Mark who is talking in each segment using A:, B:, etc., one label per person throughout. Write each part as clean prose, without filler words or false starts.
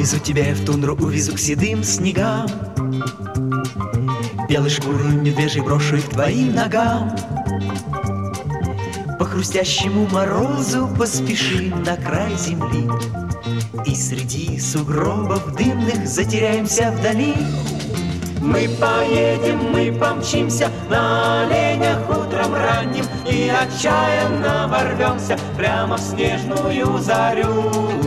A: Увезу тебя я в тундру, увезу к седым снегам. Белой шкурой медвежий брошу их к твоим ногам. По хрустящему морозу поспешим на край земли, и среди сугробов дымных затеряемся вдали. Мы поедем, мы помчимся на оленях утром ранним, и отчаянно ворвемся прямо в снежную зарю.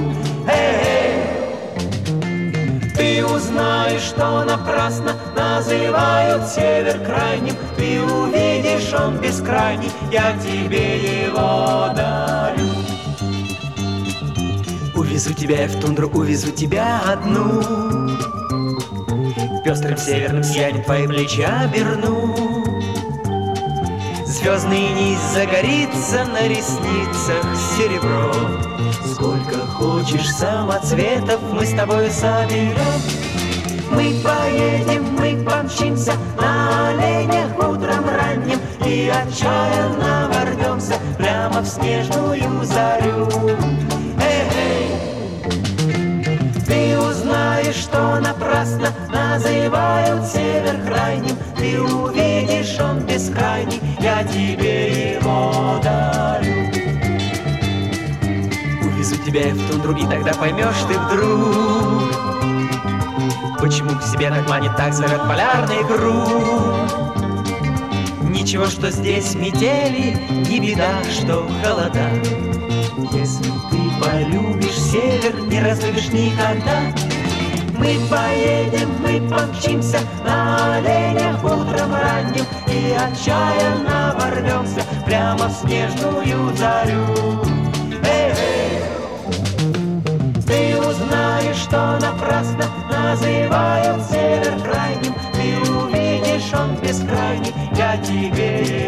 A: Ты узнаешь, что напрасно называют север крайним. Ты увидишь, он бескрайний, я тебе его дарю. Увезу тебя я в тундру, увезу тебя одну. Пестрым северным сиянием твои плечи оберну. Звездный низ загорится на ресницах серебро. Сколько хочешь самоцветов мы с тобой соберем. Мы поедем, мы помчимся на оленях утром ранним, и отчаянно ворвемся прямо в снежную зарю. Ты узнаешь, что напрасно называют север крайним. Ты увидишь, он бескрайний, я тебе его дарю. Увезу тебя я в тундру, и тогда поймешь ты вдруг, почему к себе так манит, так зовет полярный круг. Ничего, что здесь метели, не беда, что холода. Если ты полюбишь север, не разлюбишь никогда. Мы поедем, мы помчимся на оленях утром ранним, и отчаянно ворвемся прямо в снежную зарю. Ты узнаешь, что напрасно называют север крайним. Ты увидишь, он бескрайний, я тебе